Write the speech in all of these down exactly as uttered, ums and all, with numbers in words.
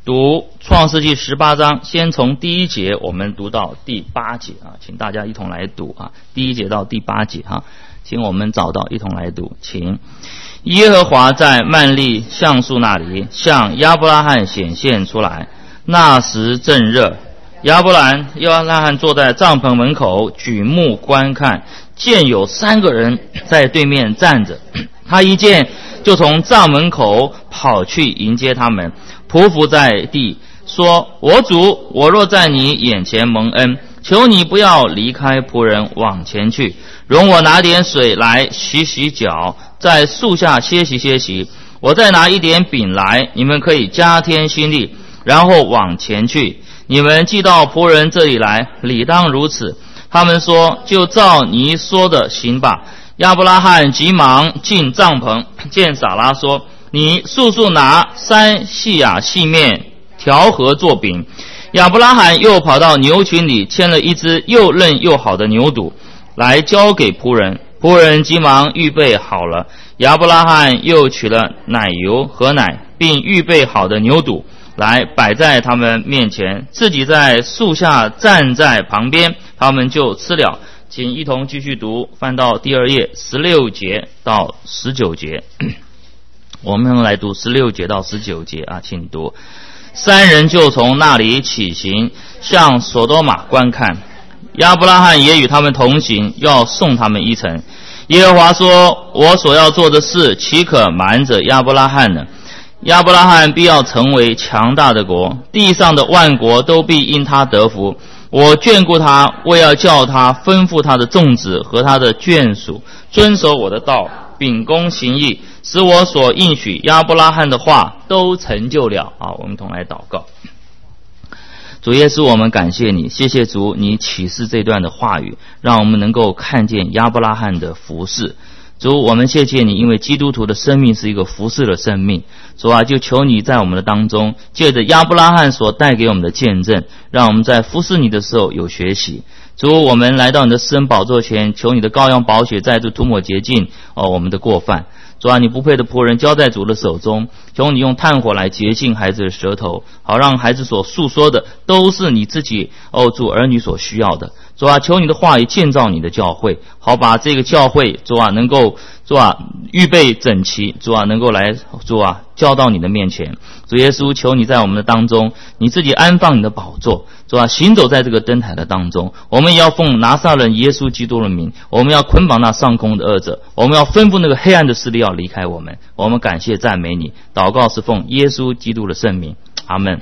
读创世纪十八章，先从第一节我们读到第八节啊，请大家一同来读啊，第一节到第八节哈，请我们找到一同来读，请。耶和华在曼利橡树那里向亚伯拉罕显现出来，那时正热，亚伯兰亚伯拉罕坐在帐篷门口，举目观看，见有三个人在对面站着，他一见就从帐门口跑去迎接他们，匍匐在地，说：我主，我若在你眼前蒙恩，求你不要离开仆人往前去，容我拿点水来洗洗脚，在树下歇息歇息，我再拿一点饼来，你们可以加添心力，然后往前去。你们既到仆人这里来，理当如此。他们说：就照你说的行吧。亚伯拉罕急忙进帐篷，见撒拉说：你速速拿三细亚细面调和做饼。亚伯拉罕又跑到牛群里牵了一只又嫩又好的牛犊来交给仆人，仆人急忙预备好了。亚伯拉罕又取了奶油和奶，并预备好的牛犊来摆在他们面前，自己在树下站在旁边，他们就吃了。请一同继续读，翻到第二页十六节到十九节。我们来读十六节到十九节啊，请读。三人就从那里起行，向所多玛观看。亚伯拉罕也与他们同行，要送他们一程。耶和华说：我所要做的事，岂可瞒着亚伯拉罕呢？亚伯拉罕必要成为强大的国，地上的万国都必因他得福。我眷顾他，为要叫他吩咐他的众子和他的眷属遵守我的道，秉公行义，使我所应许亚伯拉罕的话都成就了。好，我们同来祷告。主耶稣，我们感谢你，谢谢主，你启示这段的话语，让我们能够看见亚伯拉罕的服事。主，我们谢谢你，因为基督徒的生命是一个服事的生命。主啊，就求你在我们的当中，借着亚伯拉罕所带给我们的见证，让我们在服事你的时候有学习。主，我们来到你的施恩宝座前，求你的羔羊宝血再度涂抹洁净哦我们的过犯。主啊，你不配的仆人交在主的手中，求你用炭火来洁净孩子的舌头，好让孩子所诉说的都是你自己哦主儿女所需要的。主啊，求你的话语建造你的教会，好把这个教会主啊能够主啊预备整齐，主啊能够来主啊交到你的面前。主耶稣，求你在我们的当中，你自己安放你的宝座，主啊行走在这个灯台的当中。我们也要奉拿撒勒耶稣基督的名，我们要捆绑那上空的恶者，我们要吩咐那个黑暗的势力要离开我们。我们感谢赞美你，祷告是奉耶稣基督的圣名，阿们。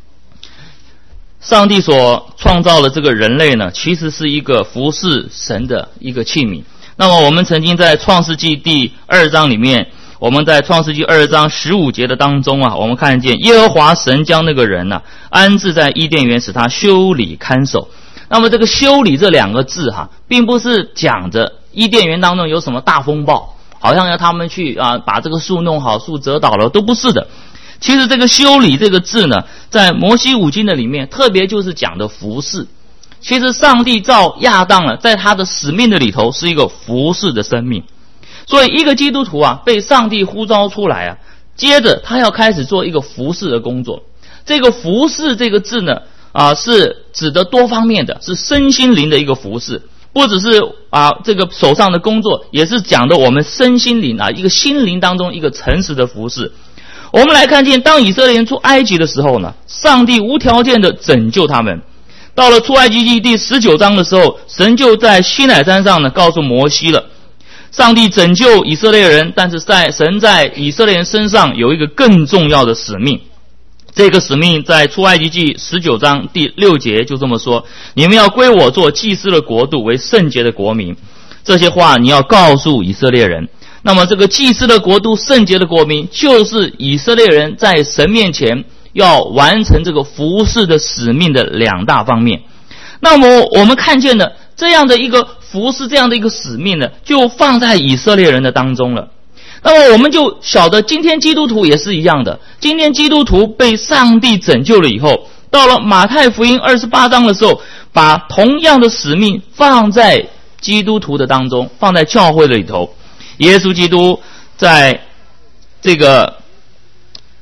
上帝所创造的这个人类呢，其实是一个服侍神的一个器皿。那么我们曾经在创世纪第二章里面，我们在创世纪二章十五节的当中啊，我们看见耶和华神将那个人呢、啊、安置在伊甸园，使他修理看守。那么这个修理这两个字哈、啊，并不是讲着伊甸园当中有什么大风暴，好像要他们去啊把这个树弄好，树折倒了，都不是的。其实这个修理这个字呢，在摩西五经的里面特别就是讲的服侍。其实上帝造亚当了，在他的使命的里头是一个服侍的生命。所以一个基督徒啊被上帝呼召出来啊，接着他要开始做一个服侍的工作。这个服侍这个字呢啊是指的多方面的，是身心灵的一个服侍，不只是啊这个手上的工作，也是讲的我们身心灵啊一个心灵当中一个诚实的服侍。我们来看见，当以色列人出埃及的时候呢，上帝无条件的拯救他们。到了出埃及记第十九章的时候，神就在西乃山上呢告诉摩西了，上帝拯救以色列人，但是在神在以色列人身上有一个更重要的使命。这个使命在出埃及记十九章第六节就这么说：你们要归我做祭司的国度，为圣洁的国民。这些话你要告诉以色列人。那么这个祭司的国度，圣洁的国民，就是以色列人在神面前要完成这个服侍的使命的两大方面。那么我们看见的这样的一个服侍，这样的一个使命呢，就放在以色列人的当中了。那么我们就晓得，今天基督徒也是一样的。今天基督徒被上帝拯救了以后，到了马太福音二十八章的时候，把同样的使命放在基督徒的当中，放在教会的里头。耶稣基督在这个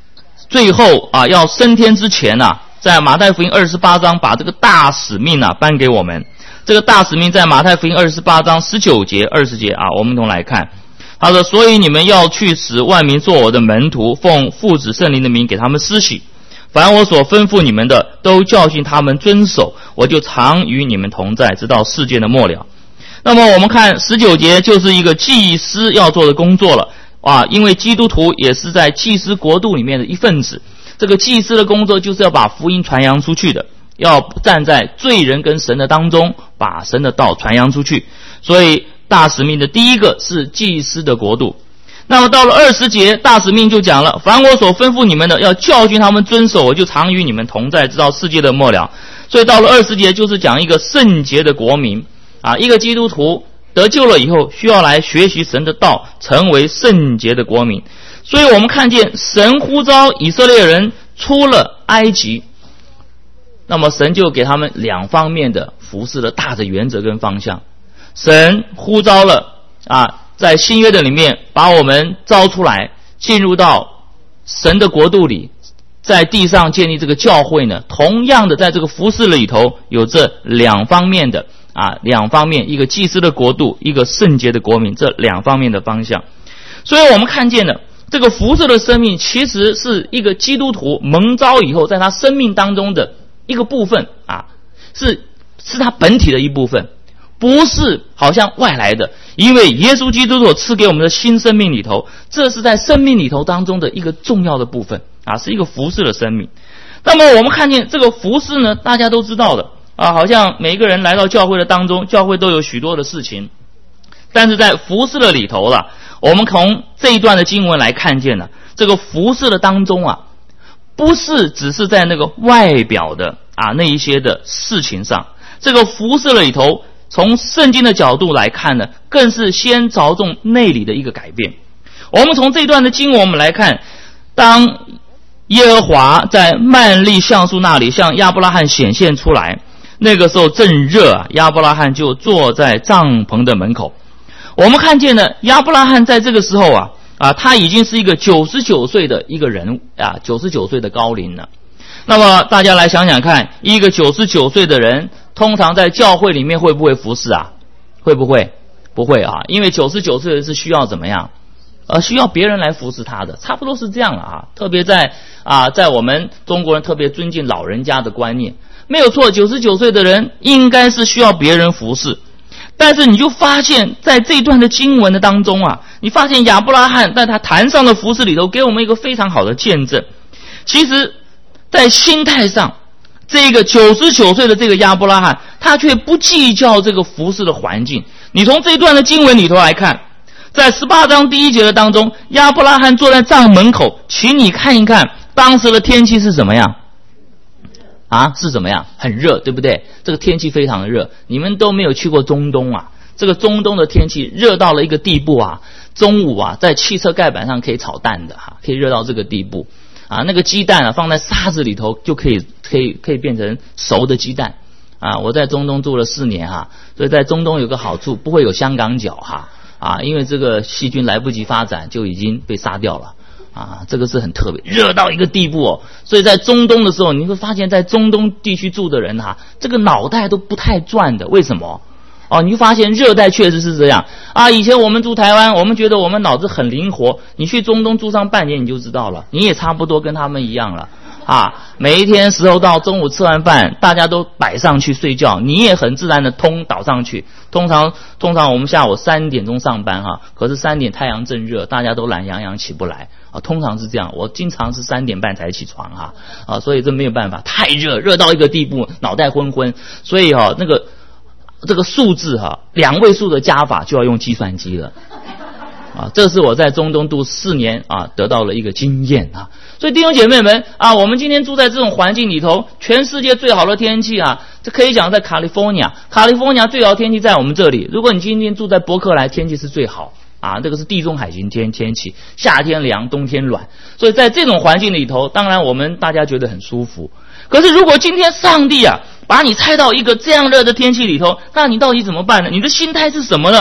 最后啊要升天之前啊，在马太福音二十八章把这个大使命啊颁给我们。这个大使命在马太福音二十八章十九节、二十节啊，我们一同来看。他说：“所以你们要去使万民做我的门徒，奉父子圣灵的名给他们施洗。凡我所吩咐你们的，都教训他们遵守，我就常与你们同在，直到世界的末了。”那么我们看十九节，就是一个祭司要做的工作了啊，因为基督徒也是在祭司国度里面的一份子。这个祭司的工作就是要把福音传扬出去的，要站在罪人跟神的当中，把神的道传扬出去。所以大使命的第一个是祭司的国度。那么到了二十节，大使命就讲了：凡我所吩咐你们的，要教训他们遵守，我就常与你们同在，直到世界的末了。所以到了二十节，就是讲一个圣洁的国民啊，一个基督徒得救了以后，需要来学习神的道，成为圣洁的国民。所以我们看见神呼召以色列人出了埃及，那么神就给他们两方面的服事的大的原则跟方向。神呼召了啊，在新约的里面把我们招出来，进入到神的国度里，在地上建立这个教会呢，同样的在这个服事里头有这两方面的啊，两方面，一个祭司的国度，一个圣洁的国民，这两方面的方向。所以我们看见了这个服事的生命，其实是一个基督徒蒙召以后，在他生命当中的一个部分啊，是是他本体的一部分，不是好像外来的。因为耶稣基督所赐给我们的新生命里头，这是在生命里头当中的一个重要的部分啊，是一个服事的生命。那么我们看见这个服事呢，大家都知道的啊，好像每一个人来到教会的当中，教会都有许多的事情，但是在服事的里头了，我们从这一段的经文来看见了，这个服事的当中啊，不是只是在那个外表的啊那一些的事情上，这个服事的里头，从圣经的角度来看呢，更是先着重内里的一个改变。我们从这一段的经文我们来看，当耶和华在幔利橡树那里向亚伯拉罕显现出来，那个时候正热啊，亚伯拉罕就坐在帐篷的门口。我们看见了亚伯拉罕在这个时候啊啊，他已经是一个九十九岁的一个人啊，九十九岁的高龄了。那么大家来想想看，一个九十九岁的人，通常在教会里面会不会服侍啊？会不会？不会啊，因为九十九岁的是需要怎么样？呃，需要别人来服侍他的，差不多是这样了啊。特别在啊，在我们中国人特别尊敬老人家的观念，没有错，九十九岁的人应该是需要别人服侍。但是你就发现在这段的经文的当中啊，你发现亚伯拉罕在他坛上的服侍里头给我们一个非常好的见证。其实在心态上，这个九十九岁的这个亚伯拉罕，他却不计较这个服侍的环境。你从这段的经文里头来看，在十八章第一节的当中，亚伯拉罕坐在帐门口，请你看一看当时的天气是怎么样啊？是怎么样？很热，对不对？这个天气非常的热，你们都没有去过中东啊，这个中东的天气热到了一个地步啊，中午啊在汽车盖板上可以炒蛋的哈、啊，可以热到这个地步啊，那个鸡蛋啊放在沙子里头就可以可以可以变成熟的鸡蛋啊。我在中东住了四年哈、啊，所以在中东有个好处，不会有香港脚哈 啊, 啊，因为这个细菌来不及发展就已经被杀掉了啊，这个是很特别，热到一个地步哦。所以在中东的时候，你会发现在中东地区住的人哈、啊，这个脑袋都不太转的，为什么？哦，你就发现热带确实是这样啊。以前我们住台湾，我们觉得我们脑子很灵活，你去中东住上半年你就知道了，你也差不多跟他们一样了啊。每一天时候到中午吃完饭，大家都摆上去睡觉，你也很自然的通倒上去。通常通常我们下午三点钟上班哈，可是三点太阳正热，大家都懒洋洋起不来啊。通常是这样，我经常是三点半才起床哈啊，所以这没有办法，太热，热到一个地步，脑袋昏昏，所以哈、啊、那个。这个数字哈、啊，两位数的加法就要用计算机了，啊，这是我在中东度四年啊得到了一个经验啊。所以弟兄姐妹们啊，我们今天住在这种环境里头，全世界最好的天气啊，这可以讲在卡利福尼亚，卡利福尼亚最好的天气在我们这里。如果你今天住在伯克莱，天气是最好啊，这个是地中海型天天气，夏天凉，冬天暖。所以在这种环境里头，当然我们大家觉得很舒服。可是如果今天上帝啊把你拆到一个这样热的天气里头，那你到底怎么办呢？你的心态是什么呢？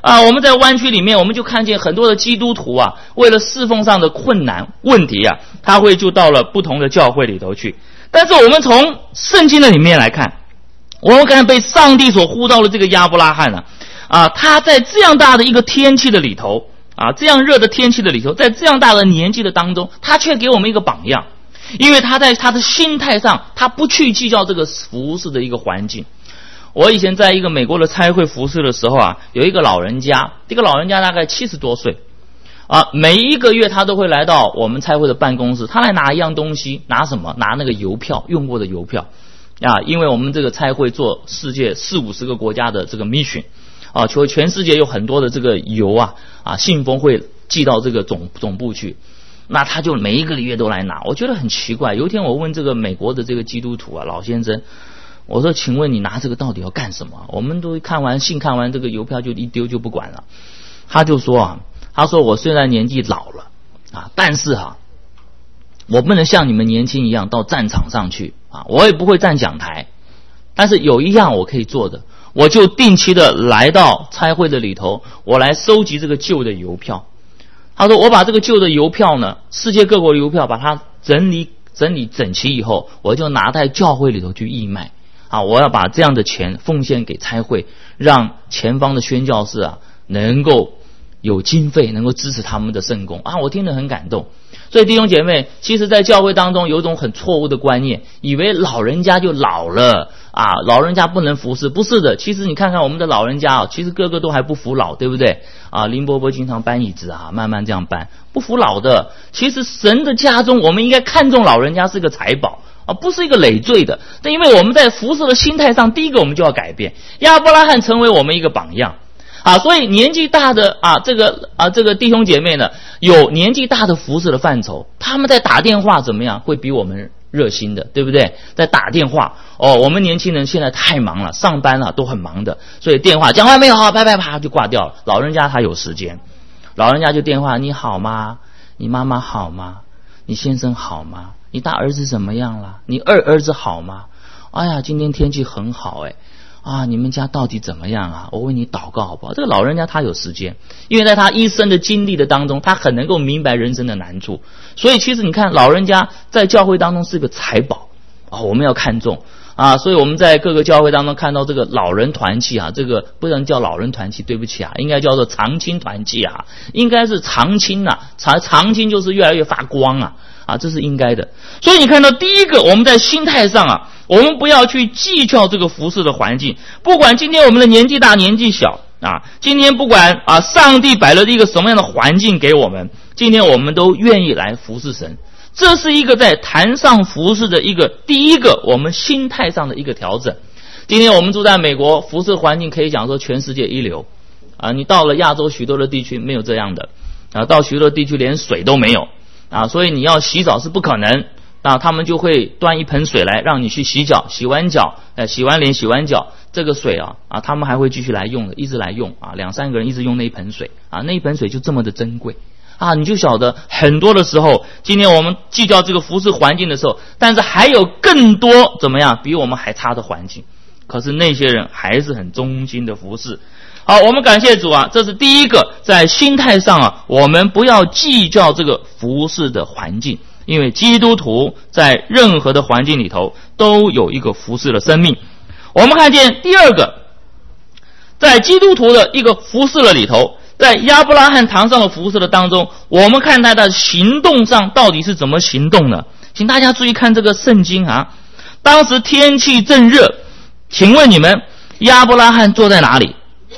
啊，我们在湾区里面，我们就看见很多的基督徒啊，为了侍奉上的困难问题啊，他会就到了不同的教会里头去。但是我们从圣经的里面来看，我们看被上帝所呼召的这个亚伯拉罕啊，啊，他在这样大的一个天气的里头啊，这样热的天气的里头，在这样大的年纪的当中，他却给我们一个榜样，因为他在他的心态上，他不去计较这个服侍的一个环境。我以前在一个美国的差会服侍的时候啊，有一个老人家，这个老人家大概七十多岁啊，每一个月他都会来到我们差会的办公室，他来拿一样东西，拿什么？拿那个邮票，用过的邮票啊，因为我们这个差会做世界四五十个国家的这个 mission 啊，全全世界有很多的这个邮啊啊信封会寄到这个总总部去，那他就每一个月都来拿。我觉得很奇怪，有一天我问这个美国的这个基督徒啊老先生，我说请问你拿这个到底要干什么？我们都看完信看完这个邮票就一丢就不管了。他就说啊，他说我虽然年纪老了啊，但是哈、啊，我不能像你们年轻一样到战场上去啊，我也不会站讲台，但是有一样我可以做的，我就定期的来到差会的里头，我来收集这个旧的邮票。他说我把这个旧的邮票呢，世界各国的邮票把它整理整理整齐以后，我就拿在教会里头去义卖啊，我要把这样的钱奉献给差会，让前方的宣教士啊能够有经费，能够支持他们的圣工啊，我听得很感动。所以弟兄姐妹，其实在教会当中有一种很错误的观念，以为老人家就老了啊，老人家不能服侍，不是的。其实你看看我们的老人家啊，其实个个都还不服老，对不对啊？林伯伯经常搬椅子啊，慢慢这样搬，不服老的。其实神的家中，我们应该看重老人家是个财宝啊，不是一个累赘的。但因为我们在服侍的心态上，第一个我们就要改变。亚伯拉罕成为我们一个榜样啊，所以年纪大的啊，这个啊，这个弟兄姐妹呢，有年纪大的服侍的范畴，他们在打电话怎么样，会比我们热心的，对不对？在打电话哦，我们年轻人现在太忙了，上班了都很忙的，所以电话讲完没有，好，拜拜，啪就挂掉了。老人家他有时间，老人家就电话，你好吗？你妈妈好吗？你先生好吗？你大儿子怎么样了？你二儿子好吗？哎呀，今天天气很好哎。啊，你们家到底怎么样啊？我为你祷告好不好？这个老人家他有时间，因为在他一生的经历的当中，他很能够明白人生的难处。所以其实你看，老人家在教会当中是个财宝啊，我们要看重啊。所以我们在各个教会当中看到这个老人团契啊，这个不能叫老人团契，对不起啊，应该叫做长青团契啊，应该是长青啊，长长青就是越来越发光啊。啊，这是应该的。所以你看到第一个，我们在心态上啊，我们不要去计较这个服侍的环境，不管今天我们的年纪大年纪小啊，今天不管啊上帝摆了一个什么样的环境给我们，今天我们都愿意来服侍神。这是一个在坛上服侍的一个第一个我们心态上的一个调整。今天我们住在美国，服侍环境可以讲说全世界一流啊，你到了亚洲许多的地区没有这样的啊，到许多地区连水都没有啊，所以你要洗澡是不可能啊，他们就会端一盆水来让你去洗脚，洗完脚呃，洗完脸洗完脚，这个水啊啊，他们还会继续来用的，一直来用啊，两三个人一直用那一盆水啊，那一盆水就这么的珍贵啊，你就晓得很多的时候，今天我们计较这个服侍环境的时候，但是还有更多怎么样比我们还差的环境，可是那些人还是很忠心的服侍。好，我们感谢主啊，这是第一个，在心态上啊，我们不要计较这个服侍的环境，因为基督徒在任何的环境里头都有一个服侍的生命。我们看见第二个，在基督徒的一个服侍的里头，在亚伯拉罕堂上的服侍的当中，我们看他的行动上到底是怎么行动呢？请大家注意看这个圣经啊，当时天气正热，请问你们亚伯拉罕坐在哪里？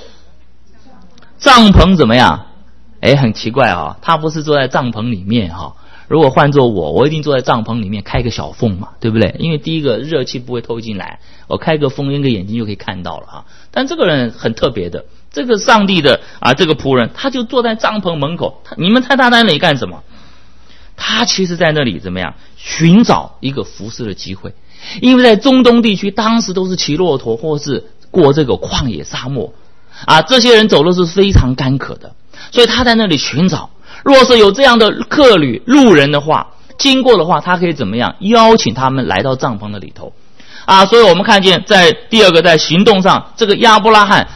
帐篷怎么样？哎，很奇怪啊，他不是坐在帐篷里面哈、啊。如果换做我，我一定坐在帐篷里面开个小缝嘛，对不对？因为第一个热气不会透进来，我开个风，一个眼睛就可以看到了啊。但这个人很特别的，这个上帝的啊这个仆人，他就坐在帐篷门口。他你们猜他在那里干什么？他其实在那里怎么样？寻找一个服侍的机会，因为在中东地区，当时都是骑骆驼或是过这个旷野沙漠。啊，这些人走的是非常干渴的，所以他在那里寻找。若是有这样的客旅路人的话，经过的话，他可以怎么样？邀请他们来到帐篷的里头。啊，所以我们看见在第二个在行动上，这个亚伯拉罕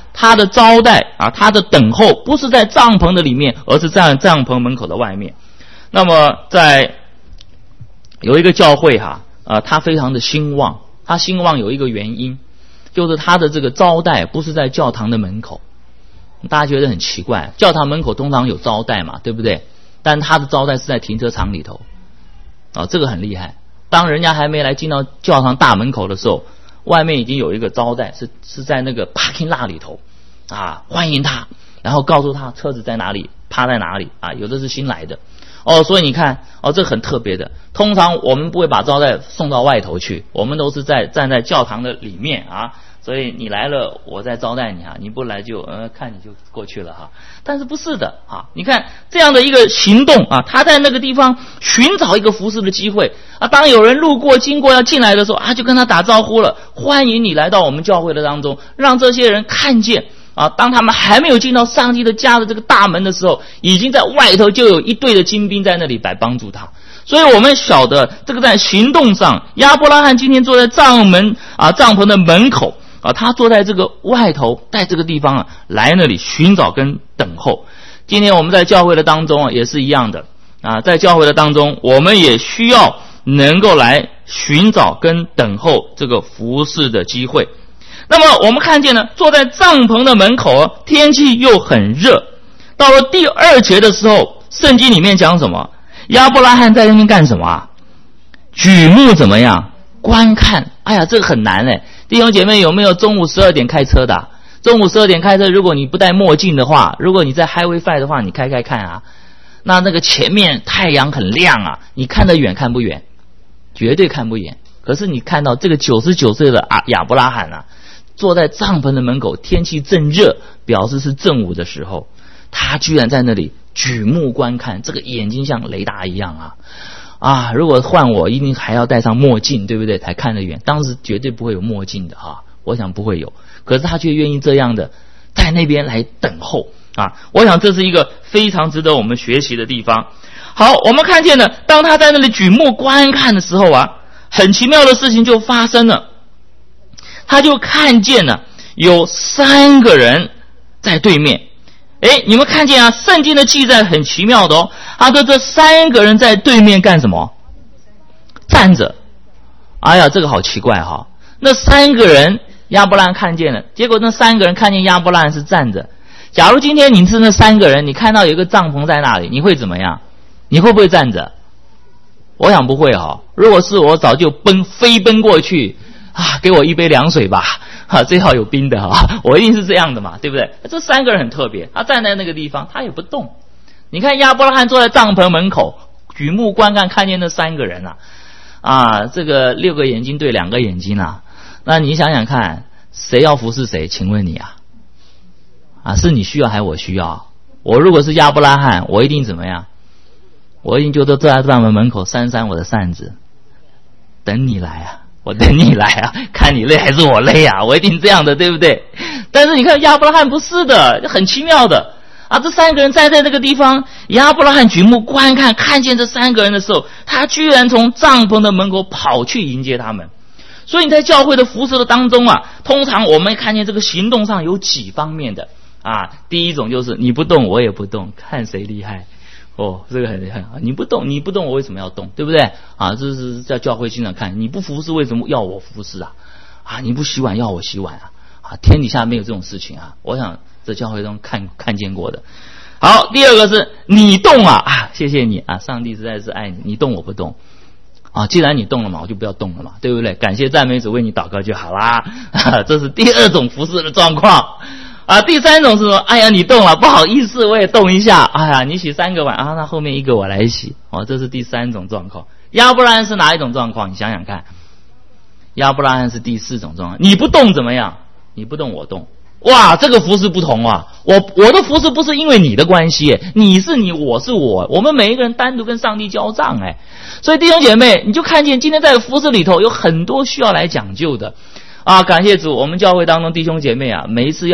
他的招待啊，他的等候不是在帐篷的里面，而是在帐篷门口的外面。那么在有一个教会哈啊，他非常的兴旺，他兴旺有一个原因，就是他的这个招待不是在教堂的门口。大家觉得很奇怪，教堂门口通常有招待嘛，对不对？但他的招待是在停车场里头啊，这个很厉害。当人家还没来进到教堂大门口的时候，外面已经有一个招待，是是在那个 parking lot 里头啊，欢迎他，然后告诉他车子在哪里，趴在哪里啊，有的是新来的哦，所以你看哦，这很特别的。通常我们不会把招待送到外头去，我们都是在站在教堂的里面啊。所以你来了，我再招待你啊！你不来就呃看你就过去了哈。但是不是的啊？你看这样的一个行动啊，他在那个地方寻找一个服侍的机会啊。当有人路过经过要进来的时候啊，就跟他打招呼了，欢迎你来到我们教会的当中，让这些人看见啊。当他们还没有进到上帝的家的这个大门的时候，已经在外头就有一队的精兵在那里来帮助他。所以我们晓得这个在行动上，亚伯拉罕今天坐在帐门啊帐篷的门口。啊，他坐在这个外头，在这个地方啊，来那里寻找跟等候。今天我们在教会的当中啊，也是一样的啊，在教会的当中，我们也需要能够来寻找跟等候这个服事的机会。那么我们看见呢，坐在帐篷的门口，天气又很热。到了第二节的时候，圣经里面讲什么？亚伯拉罕在那边干什么啊？举目怎么样？观看。哎呀，这个很难嘞。弟兄姐妹，有没有中午十二点开车的、啊？中午十二点开车，如果你不戴墨镜的话，如果你在 Highway five 的话，你开开看啊，那那个前面太阳很亮啊，你看得远看不远？绝对看不远。可是你看到这个九十九岁的啊亚伯拉罕啊，坐在帐篷的门口，天气正热，表示是正午的时候，他居然在那里举目观看，这个眼睛像雷达一样啊。啊，如果换我，一定还要戴上墨镜，对不对？才看得远。当时绝对不会有墨镜的啊，我想不会有。可是他却愿意这样的在那边来等候啊！我想这是一个非常值得我们学习的地方。好，我们看见了，当他在那里举目观看的时候啊，很奇妙的事情就发生了。他就看见了有三个人在对面。诶，你们看见啊，圣经的记载很奇妙的哦。他说这三个人在对面干什么？站着。哎呀，这个好奇怪哈、哦。那三个人亚伯拉罕看见了，结果那三个人看见亚伯拉罕是站着。假如今天你是那三个人，你看到有一个帐篷在那里，你会怎么样？你会不会站着？我想不会哈、哦。如果是我，早就奔飞奔过去啊，给我一杯凉水吧。啊，最好有冰的哈，我一定是这样的嘛，对不对？这三个人很特别，他站在那个地方，他也不动。你看亚伯拉罕坐在帐篷门口，举目观看，看见那三个人啊，啊，这个六个眼睛对两个眼睛啊，那你想想看，谁要服侍谁？请问你啊，啊，是你需要还是我需要？我如果是亚伯拉罕，我一定怎么样？我一定就坐在帐篷门口，扇扇我的扇子，等你来啊。我等你来啊，看你累还是我累啊，我一定这样的，对不对？但是你看亚伯拉罕不是的，很奇妙的啊！这三个人站在这个地方，亚伯拉罕举目观看，看见这三个人的时候，他居然从帐篷的门口跑去迎接他们。所以你在教会的服事的当中啊，通常我们看见这个行动上有几方面的啊。第一种就是你不动我也不动，看谁厉害。哦，这个很很，你不动，你不动，我为什么要动，对不对？啊，这是在教会经常看，你不服侍，为什么要我服侍啊？啊，你不洗碗，要我洗碗啊？啊，天底下没有这种事情啊！我想在教会中看看见过的。好，第二个是你动啊啊，谢谢你啊，上帝实在是爱你，你动我不动啊，既然你动了嘛，我就不要动了嘛，对不对？感谢赞美主，为你祷告就好啦。啊、这是第二种服侍的状况。啊，第三种是说，哎呀，你动了，不好意思，我也动一下。哎呀，你洗三个碗啊，那后面一个我来洗。哦，这是第三种状况。亚伯拉罕是哪一种状况？你想想看。亚伯拉罕是第四种状况。你不动怎么样？你不动我动。哇，这个服事不同啊！我我的服事不是因为你的关系，你是你，我是我，我们每一个人单独跟上帝交账哎。所以弟兄姐妹，你就看见今天在服事里头有很多需要来讲究的。啊，感谢主，我们教会当中弟兄姐妹啊，每一次要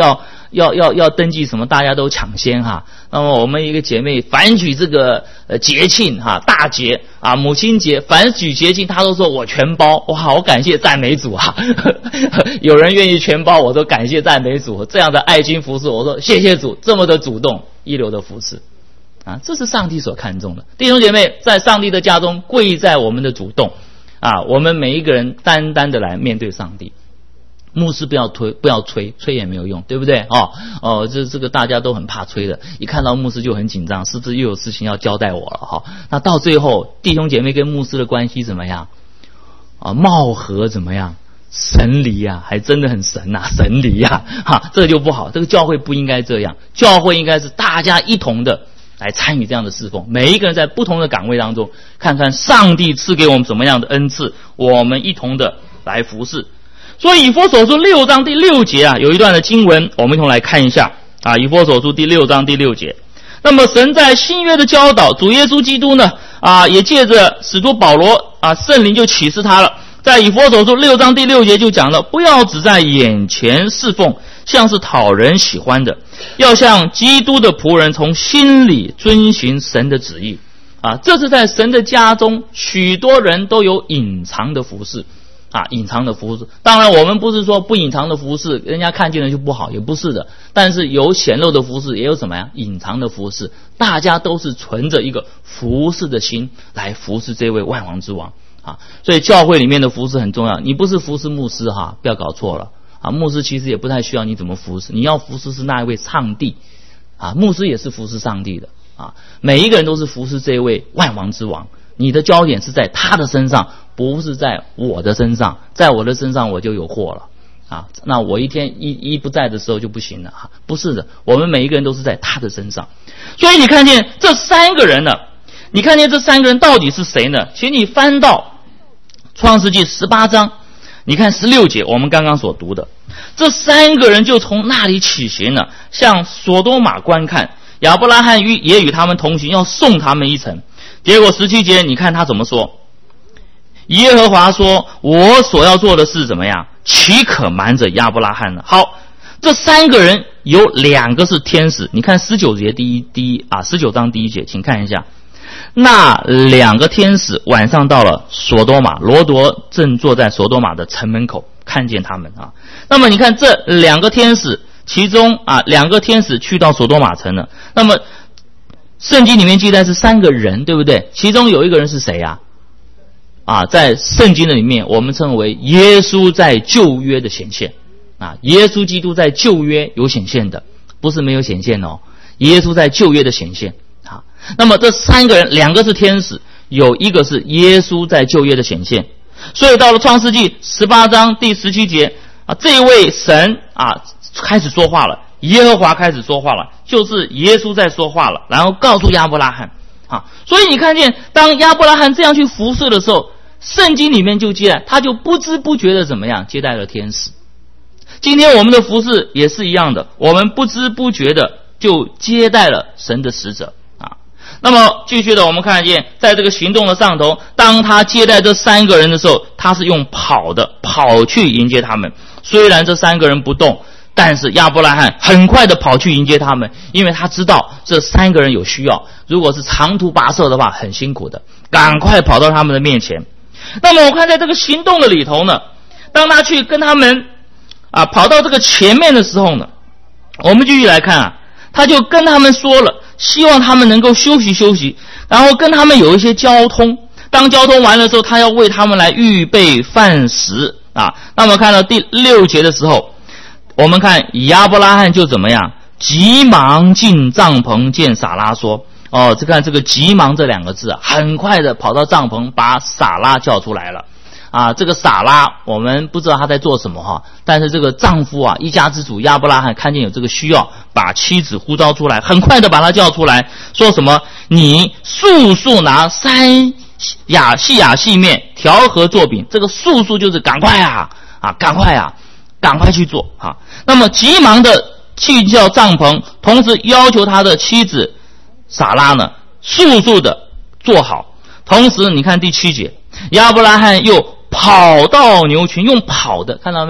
要要要登记什么，大家都抢先哈。那么我们一个姐妹凡举这个呃节庆哈，大节啊，母亲节，凡举节庆，她都说我全包。哇，我感谢赞美主啊！有人愿意全包，我都感谢赞美主。这样的爱心服侍，我说谢谢主，这么的主动，一流的服侍啊，这是上帝所看重的。弟兄姐妹，在上帝的家中，贵在我们的主动啊，我们每一个人单单的来面对上帝。牧师不要推，不要催，催也没有用，对不对？哦哦，这这个大家都很怕催的，一看到牧师就很紧张，是不是又有事情要交代我了？哈、哦，那到最后，弟兄姐妹跟牧师的关系怎么样？啊，貌合怎么样？神离呀、啊，还真的很神呐、啊，神离呀、啊，哈，这就不好。这个教会不应该这样，教会应该是大家一同的来参与这样的侍奉，每一个人在不同的岗位当中，看看上帝赐给我们什么样的恩赐，我们一同的来服侍。所以以弗所书六章第六节啊，有一段的经文，我们一同来看一下啊。以弗所书第六章第六节，那么神在新约的教导，主耶稣基督呢啊，也借着使徒保罗啊，圣灵就启示他了。在以弗所书六章第六节就讲了，不要只在眼前侍奉，像是讨人喜欢的，要像基督的仆人，从心里遵行神的旨意啊。这是在神的家中，许多人都有隐藏的服事。啊，隐藏的服事，当然我们不是说不隐藏的服事，人家看见了就不好，也不是的。但是有显露的服事，也有什么呀？隐藏的服事，大家都是存着一个服事的心来服事这位万王之王啊。所以教会里面的服事很重要，你不是服事牧师哈，不要搞错了啊。牧师其实也不太需要你怎么服事，你要服事是那一位上帝啊，牧师也是服事上帝的啊。每一个人都是服事这位万王之王。你的焦点是在他的身上，不是在我的身上。在我的身上我就有祸了啊！那我一天一一不在的时候就不行了啊！不是的，我们每一个人都是在他的身上。所以你看见这三个人呢，你看见这三个人到底是谁呢？请你翻到创世纪十八章，你看十六节，我们刚刚所读的，这三个人就从那里起行了，向所多玛观看，亚伯拉罕也与他们同行，要送他们一程。结果十七节，你看他怎么说？耶和华说：“我所要做的事怎么样？岂可瞒着亚伯拉罕呢？”好，这三个人有两个是天使，你看十九节第一第一啊，十九章第一节，请看一下，那两个天使晚上到了所多玛，罗夺正坐在所多玛的城门口，看见他们啊。那么你看这两个天使，其中啊两个天使去到所多玛城了，那么圣经里面记载是三个人，对不对？其中有一个人是谁呀？啊，在圣经的里面，我们称为耶稣在旧约的显现啊，耶稣基督在旧约有显现的，不是没有显现哦。耶稣在旧约的显现啊。那么这三个人，两个是天使，有一个是耶稣在旧约的显现。所以到了创世纪十八章第十七节啊，这位神啊开始说话了。耶和华开始说话了，就是耶稣在说话了，然后告诉亚伯拉罕啊。所以你看见当亚伯拉罕这样去服侍的时候，圣经里面就记载，他就不知不觉的怎么样接待了天使。今天我们的服侍也是一样的，我们不知不觉的就接待了神的使者啊。那么继续的我们看见，在这个行动的上头，当他接待这三个人的时候，他是用跑的跑去迎接他们。虽然这三个人不动，但是亚伯拉罕很快的跑去迎接他们，因为他知道这三个人有需要，如果是长途跋涉的话很辛苦的，赶快跑到他们的面前。那么我看在这个行动的里头呢，当他去跟他们啊跑到这个前面的时候呢，我们继续来看啊，他就跟他们说了，希望他们能够休息休息，然后跟他们有一些交通。当交通完了之后，他要为他们来预备饭食啊。那么看到第六节的时候，我们看亚伯拉罕就怎么样，急忙进帐篷见撒拉说，哦，这看这个急忙这两个字啊，很快的跑到帐篷把撒拉叫出来了啊。这个撒拉我们不知道他在做什么哈，但是这个丈夫啊，一家之主亚伯拉罕看见有这个需要，把妻子呼召出来，很快的把他叫出来，说什么，你速速拿三亚细亚细面调和做饼。这个速速就是赶快啊啊，赶快啊赶快去做啊。那么急忙的去叫帐篷，同时要求他的妻子撒拉呢速速的做好。同时你看第七节，亚伯拉罕又跑到牛群，用跑的，看到没有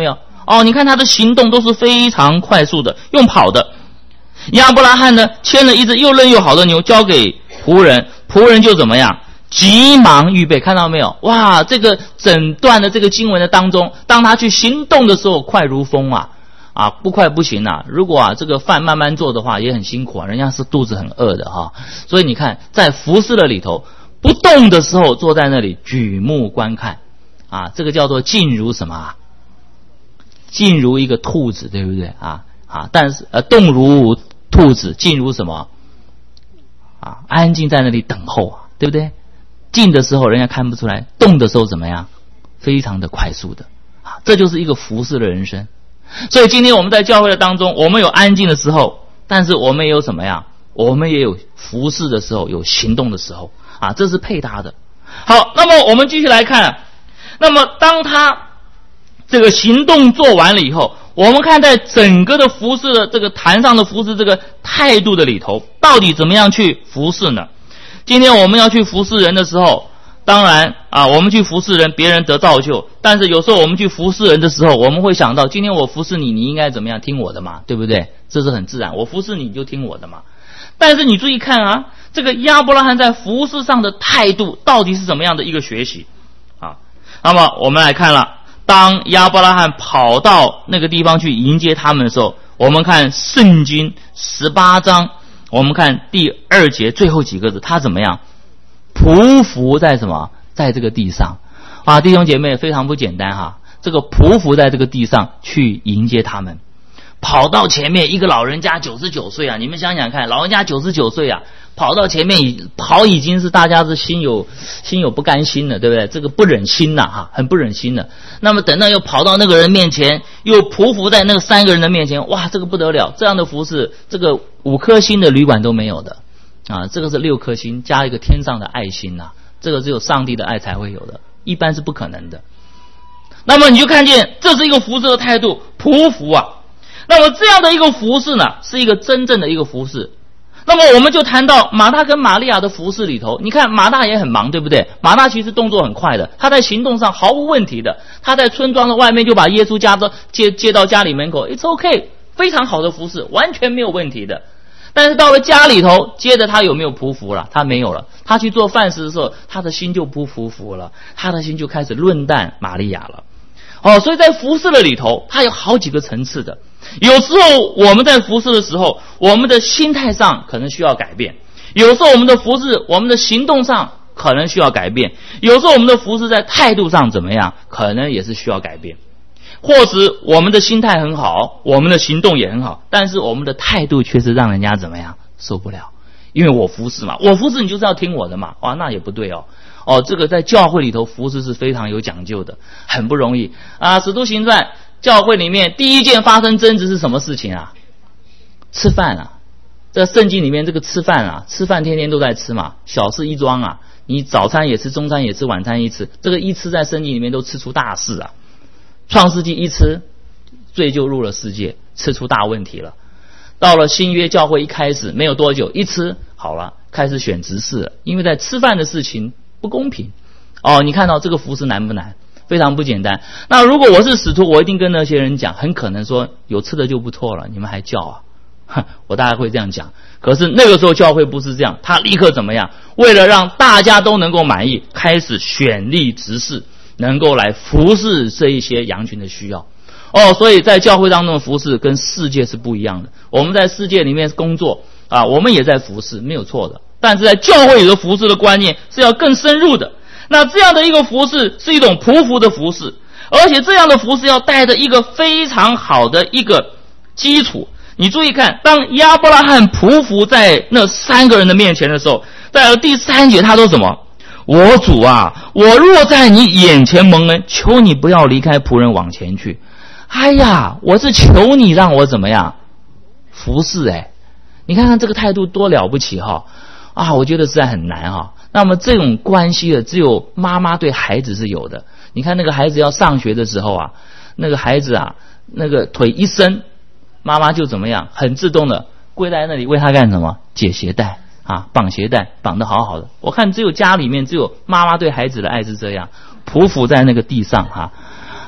哦，你看他的行动都是非常快速的，用跑的。亚伯拉罕呢，牵了一只又嫩又好的牛交给仆人，仆人就怎么样？急忙预备，看到没有？哇，这个整段的这个经文的当中，当他去行动的时候，快如风啊！啊，不快不行啊！如果啊这个饭慢慢做的话，也很辛苦啊，人家是肚子很饿的哈、啊。所以你看，在服侍的里头，不动的时候坐在那里举目观看，啊，这个叫做静如什么啊？静如一个兔子，对不对啊？啊，但是呃，动如兔子，静如什么？啊，安静在那里等候啊，对不对？静的时候人家看不出来，动的时候怎么样？非常的快速的啊，这就是一个服侍的人生。所以今天我们在教会的当中，我们有安静的时候，但是我们也有什么样？我们也有服侍的时候，有行动的时候啊，这是配搭的。好，那么我们继续来看，那么当他这个行动做完了以后，我们看在整个的服侍的这个坛上的服侍这个态度的里头，到底怎么样去服侍呢？今天我们要去服侍人的时候，当然啊，我们去服侍人，别人得造就。但是有时候我们去服侍人的时候，我们会想到，今天我服侍你，你应该怎么样？听我的嘛，对不对？这是很自然，我服侍你，你就听我的嘛。但是你注意看啊，这个亚伯拉罕在服侍上的态度到底是怎么样的一个学习啊？那么我们来看了，当亚伯拉罕跑到那个地方去迎接他们的时候，我们看圣经十八章，我们看第二节最后几个字，他怎么样？匍匐在什么？在这个地上啊，弟兄姐妹非常不简单哈。这个匍匐在这个地上去迎接他们，跑到前面，一个老人家九十九岁啊，你们想想看，老人家九十九岁啊，跑到前面跑已经是大家是心有心有不甘心了，对不对？这个不忍心呐、啊、哈，很不忍心的。那么等到又跑到那个人面前，又匍匐在那个三个人的面前，哇，这个不得了，这样的服事，这个五颗星的旅馆都没有的。啊，这个是六颗星加一个天上的爱心呐、啊，这个只有上帝的爱才会有的，一般是不可能的。那么你就看见这是一个服侍的态度，匍匐啊。那么这样的一个服侍呢，是一个真正的一个服侍。那么我们就谈到马大跟玛利亚的服侍里头，你看马大也很忙，对不对？马大其实动作很快的，他在行动上毫无问题的，他在村庄的外面就把耶稣家到接接到家里门口 ，it's okay， 非常好的服侍，完全没有问题的。但是到了家里头，接着他有没有匍匐了？他没有了。他去做饭食的时候，他的心就不匍匐了，他的心就开始论断玛利亚了。哦，所以在服侍的里头，他有好几个层次的。有时候我们在服侍的时候，我们的心态上可能需要改变；有时候我们的服侍，我们的行动上可能需要改变；有时候我们的服侍在态度上怎么样，可能也是需要改变。或者我们的心态很好，我们的行动也很好，但是我们的态度却是让人家怎么样受不了。因为我服侍嘛，我服侍你就是要听我的嘛，哇，那也不对哦。哦，这个在教会里头服侍是非常有讲究的，很不容易啊。使徒行传教会里面第一件发生争执是什么事情啊？吃饭啊。在圣经里面这个吃饭啊，吃饭天天都在吃嘛，小事一桩啊，你早餐也吃，中餐也吃，晚餐也吃，这个一吃在圣经里面都吃出大事啊。创世纪一吃，罪就入了世界，吃出大问题了。到了新约教会一开始没有多久，一吃好了，开始选执事了，因为在吃饭的事情不公平。哦，你看到这个服事难不难？非常不简单。那如果我是使徒，我一定跟那些人讲，很可能说有吃的就不错了，你们还叫啊？我大概会这样讲。可是那个时候教会不是这样，他立刻怎么样？为了让大家都能够满意，开始选立执事，能够来服侍这一些羊群的需要。哦，所以在教会当中的服侍跟世界是不一样的。我们在世界里面工作啊，我们也在服侍，没有错的。但是在教会里的服侍的观念是要更深入的。那这样的一个服侍是一种匍匐的服侍，而且这样的服侍要带着一个非常好的一个基础。你注意看，当亚伯拉罕匍匐在那三个人的面前的时候，在第三节他说什么？我主啊，我若在你眼前蒙恩，求你不要离开仆人往前去。哎呀，我是求你让我怎么样服侍哎，你看看这个态度多了不起哈！啊，我觉得实在很难哈。那么这种关系的，只有妈妈对孩子是有的。你看那个孩子要上学的时候啊，那个孩子啊，那个腿一伸，妈妈就怎么样，很自动的跪在那里为他干什么？解鞋带啊，绑鞋带，绑得好好的。我看只有家里面只有妈妈对孩子的爱是这样，匍匐在那个地上哈。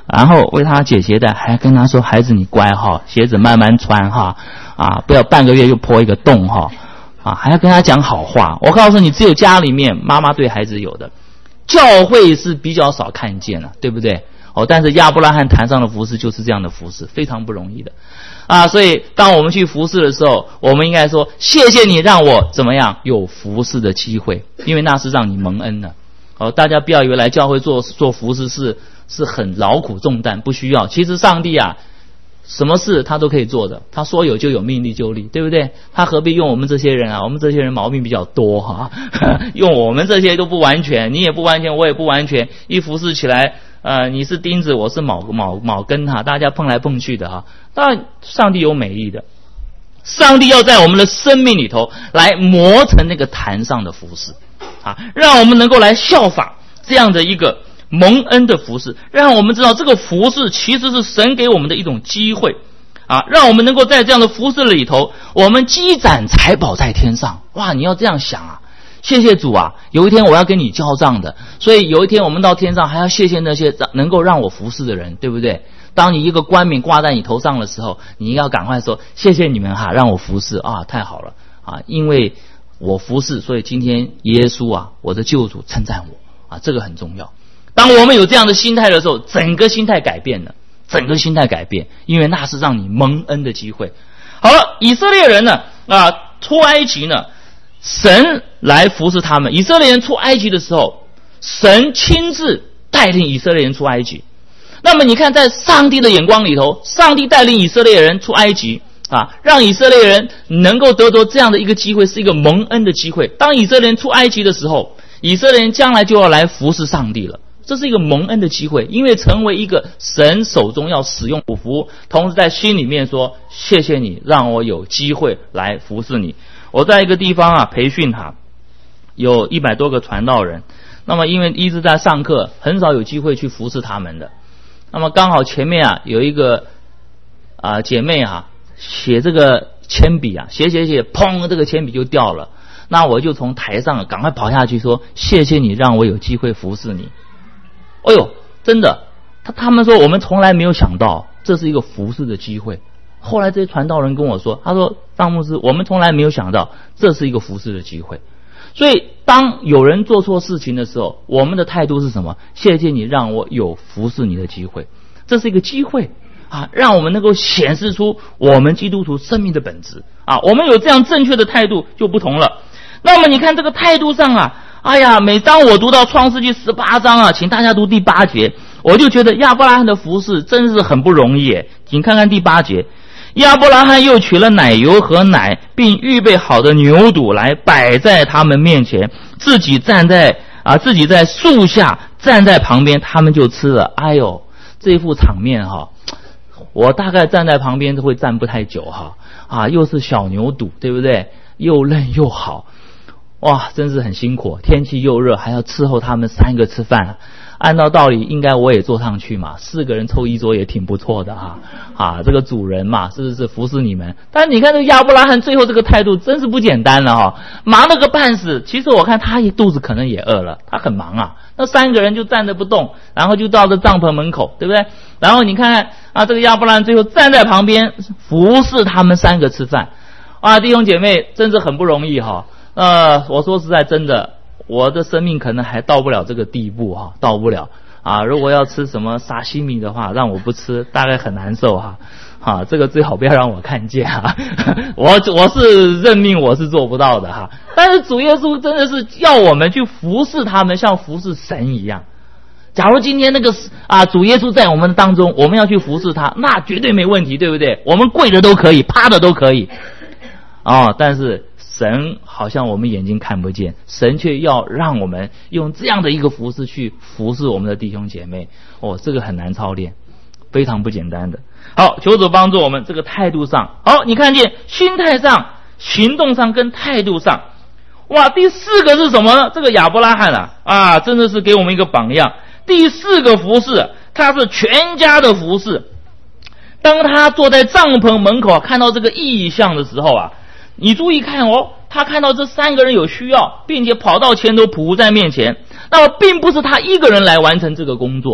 然后为他解鞋带，还跟他说：“孩子，你乖哈，鞋子慢慢穿哈，啊，不要半个月又破一个洞哈，啊，还要跟他讲好话。”我告诉你，只有家里面妈妈对孩子有的，教会是比较少看见了，对不对？哦，但是亚伯拉罕坛上的服侍就是这样的服侍，非常不容易的啊！所以当我们去服侍的时候，我们应该说：“谢谢你让我怎么样有服侍的机会，因为那是让你蒙恩的。”哦，大家不要以为来教会做做服侍是是很劳苦重担，不需要。其实上帝啊，什么事他都可以做的，他说有就有，命立就立，对不对？他何必用我们这些人啊？我们这些人毛病比较多哈，用我们这些都不完全，你也不完全，我也不完全，一服侍起来，呃，你是钉子，我是铆铆铆根哈，大家碰来碰去的哈。当然，上帝有美意的，上帝要在我们的生命里头来磨成那个坛上的服侍啊，让我们能够来效法这样的一个蒙恩的服侍，让我们知道这个服侍其实是神给我们的一种机会啊，让我们能够在这样的服侍里头，我们积攒财宝在天上。哇，你要这样想啊，谢谢主啊，有一天我要跟你交账的，所以有一天我们到天上还要谢谢那些能够让我服侍的人，对不对？当你一个冠冕挂在你头上的时候，你要赶快说谢谢你们哈，让我服侍啊，太好了啊，因为我服侍，所以今天耶稣啊，我的救主称赞我啊，这个很重要。当我们有这样的心态的时候，整个心态改变了，整个心态改变，因为那是让你蒙恩的机会。好了，以色列人呢啊出埃及呢，神来服侍他们。以色列人出埃及的时候，神亲自带领以色列人出埃及。那么你看，在上帝的眼光里头，上帝带领以色列人出埃及啊，让以色列人能够得到这样的一个机会，是一个蒙恩的机会。当以色列人出埃及的时候，以色列人将来就要来服侍上帝了。这是一个蒙恩的机会，因为成为一个神手中要使用五福，同时在心里面说谢谢你让我有机会来服侍你。我在一个地方啊培训他，有一百多个传道人，那么因为一直在上课，很少有机会去服侍他们的。那么刚好前面啊有一个啊姐妹啊写这个铅笔啊，写写写，砰，这个铅笔就掉了。那我就从台上赶快跑下去说谢谢你让我有机会服侍你。哎呦，真的，他他们说我们从来没有想到这是一个服侍的机会。后来这些传道人跟我说，他说张牧师，我们从来没有想到这是一个服侍的机会。所以当有人做错事情的时候，我们的态度是什么？谢谢你让我有服侍你的机会，这是一个机会啊，让我们能够显示出我们基督徒生命的本质啊。我们有这样正确的态度就不同了。那么你看这个态度上啊，哎呀，每当我读到创世纪十八章啊，请大家读第八节，我就觉得亚伯拉罕的服事真是很不容易。请看看第八节，亚伯拉罕又取了奶油和奶，并预备好的牛肚来摆在他们面前，自己站在啊，自己在树下站在旁边，他们就吃了。哎呦，这副场面哈，我大概站在旁边都会站不太久哈啊，又是小牛肚，对不对？又嫩又好。哇，真是很辛苦，天气又热，还要伺候他们三个吃饭。按照道理应该我也坐上去嘛，四个人凑一桌也挺不错的哈啊，这个主人嘛，是不是服侍你们？但你看这个亚伯拉罕最后这个态度真是不简单了哈，忙了个半死。其实我看他一肚子可能也饿了，他很忙啊。那三个人就站着不动，然后就到这帐篷门口，对不对？然后你看看啊，这个亚伯拉罕最后站在旁边服侍他们三个吃饭啊，弟兄姐妹真是很不容易哈。呃，我说实在真的，我的生命可能还到不了这个地步哈，到不了啊！如果要吃什么沙西米的话，让我不吃，大概很难受哈。哈，这个最好不要让我看见哈。我我是认命，我是做不到的哈。但是主耶稣真的是要我们去服侍他们，像服侍神一样。假如今天那个啊主耶稣在我们当中，我们要去服侍他，那绝对没问题，对不对？我们跪的都可以，趴的都可以。哦，但是神好像我们眼睛看不见，神却要让我们用这样的一个服事去服侍我们的弟兄姐妹。哦，这个很难操练，非常不简单的。好，求主帮助我们这个态度上。好，你看见心态上、行动上跟态度上。哇，第四个是什么呢？这个亚伯拉罕啊，啊，真的是给我们一个榜样。第四个服事，他是全家的服事。当他坐在帐篷门口看到这个异象的时候啊，你注意看哦，他看到这三个人有需要，并且跑到前头匍在面前。那么并不是他一个人来完成这个工作，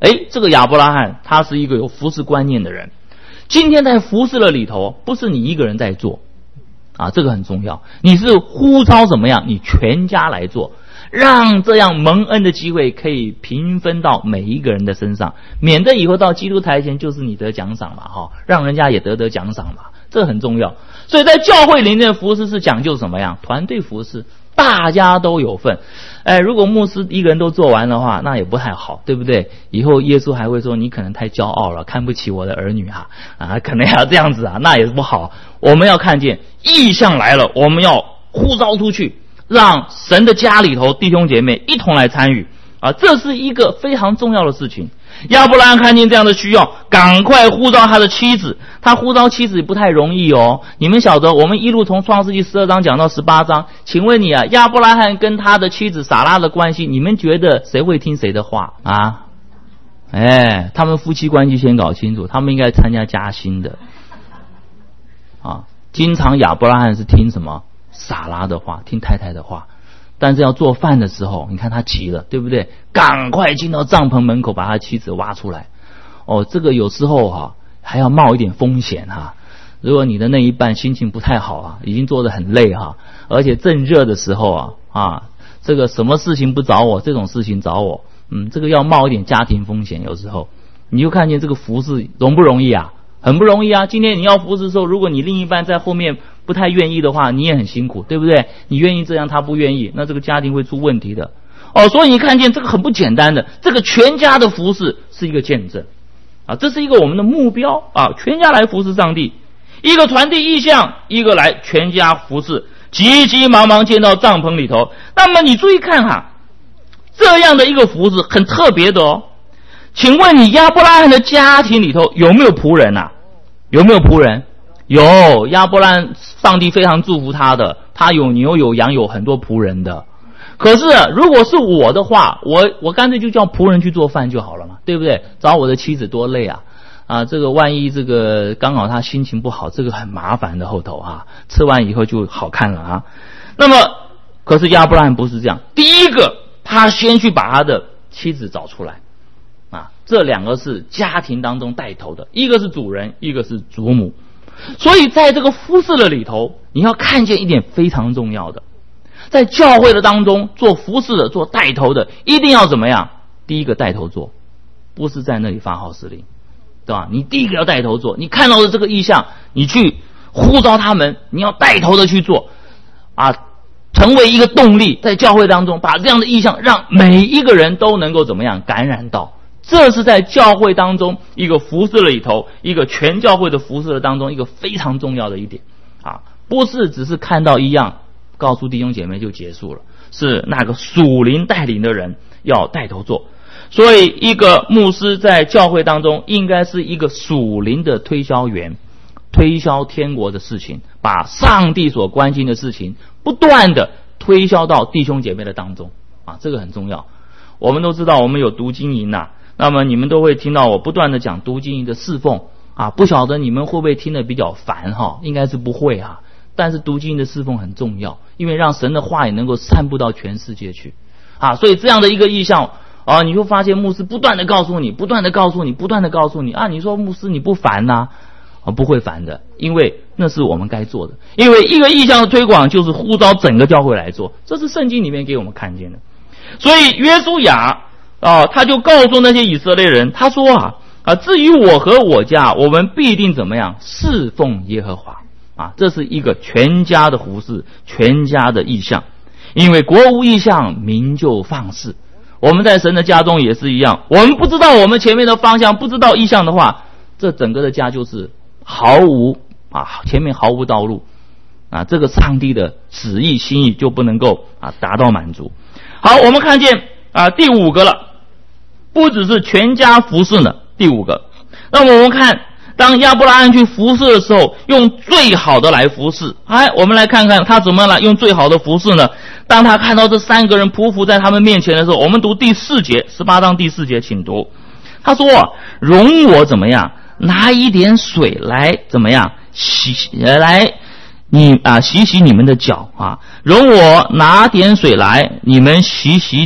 诶，这个亚伯拉罕他是一个有服事观念的人，今天在服事的里头，不是你一个人在做啊，这个很重要，你是呼召怎么样，你全家来做，让这样蒙恩的机会可以平分到每一个人的身上，免得以后到基督台前就是你得奖赏嘛，哈，让人家也得得奖赏嘛，这很重要。所以在教会里面的服事是讲究什么样？团队服事，大家都有份。哎，如果牧师一个人都做完的话，那也不太好，对不对？以后耶稣还会说你可能太骄傲了，看不起我的儿女啊，啊，可能要这样子啊，那也不好。我们要看见异象来了，我们要呼召出去，让神的家里头弟兄姐妹一同来参与啊，这是一个非常重要的事情。亚伯拉罕看见这样的需要，赶快呼召他的妻子。他呼召妻子不太容易哦。你们晓得，我们一路从创世纪十二章讲到十八章，请问你啊，亚伯拉罕跟他的妻子撒拉的关系，你们觉得谁会听谁的话啊？哎，他们夫妻关系先搞清楚，他们应该参加加薪的啊。经常亚伯拉罕是听什么？撒拉的话，听太太的话。但是要做饭的时候，你看他急了，对不对？赶快进到帐篷门口，把他妻子挖出来。哦，这个有时候哈、啊、还要冒一点风险哈、啊。如果你的那一半心情不太好啊，已经做得很累哈、啊，而且正热的时候啊啊，这个什么事情不找我，这种事情找我，嗯，这个要冒一点家庭风险。有时候你就看见这个服事容不容易啊？很不容易啊！今天你要服事的时候，如果你另一半在后面不太愿意的话，你也很辛苦，对不对？你愿意这样，他不愿意，那这个家庭会出问题的。哦，所以你看见这个很不简单的，这个全家的服事是一个见证啊，这是一个我们的目标啊，全家来服事上帝，一个传递意向，一个来全家服事，急急忙忙进到帐篷里头。那么你注意看哈，这样的一个服事很特别的哦。请问你亚伯拉罕的家庭里头有没有仆人啊？有没有仆人？有，亚伯拉罕上帝非常祝福他的，他有牛有羊有很多仆人的。可是如果是我的话，我我干脆就叫仆人去做饭就好了嘛，对不对？找我的妻子多累啊！啊，这个万一这个刚好他心情不好，这个很麻烦的后头啊，吃完以后就好看了啊。那么可是亚伯拉罕不是这样，第一个他先去把他的妻子找出来。啊，这两个是家庭当中带头的，一个是主人，一个是主母。所以在这个服事的里头，你要看见一点非常重要的，在教会的当中做服事的、做带头的，一定要怎么样？第一个带头做，不是在那里发号施令，对吧？你第一个要带头做，你看到的这个意象，你去呼召他们，你要带头的去做啊，成为一个动力，在教会当中把这样的意象让每一个人都能够怎么样感染到。这是在教会当中一个服事的里头，一个全教会的服事的当中一个非常重要的一点啊，不是只是看到一样告诉弟兄姐妹就结束了，是那个属灵带领的人要带头做。所以一个牧师在教会当中应该是一个属灵的推销员，推销天国的事情，把上帝所关心的事情不断的推销到弟兄姐妹的当中啊，这个很重要。我们都知道我们有读经营啊，那么你们都会听到我不断的讲读经营的侍奉啊，不晓得你们会不会听得比较烦哈？应该是不会啊。但是读经营的侍奉很重要，因为让神的话语能够散布到全世界去啊。所以这样的一个意象啊，你会发现牧师不断的告诉你，不断的告诉你，不断的告诉你啊。你说牧师你不烦呐、啊？啊，不会烦的，因为那是我们该做的。因为一个意象的推广就是呼召整个教会来做，这是圣经里面给我们看见的。所以约书亚啊，他就告诉那些以色列人，他说啊啊，至于我和我家，我们必定怎么样侍奉耶和华啊，这是一个全家的服事，全家的意象。因为国无异象，民就放肆。我们在神的家中也是一样，我们不知道我们前面的方向，不知道意象的话，这整个的家就是毫无啊，前面毫无道路啊，这个上帝的旨意心意就不能够啊达到满足。好，我们看见啊第五个了，不只是全家服侍呢，第五个。那么我们看，当亚伯拉罕去服侍的时候，用最好的来服侍。哎，我们来看看他怎么来用最好的服侍呢？当他看到这三个人匍匐在他们面前的时候，我们读第四节，十八章第四节，请读。他说：“容我怎么样，拿一点水来怎么样洗来。”你啊，洗洗你们的脚啊！容我拿点水来，你们洗洗脚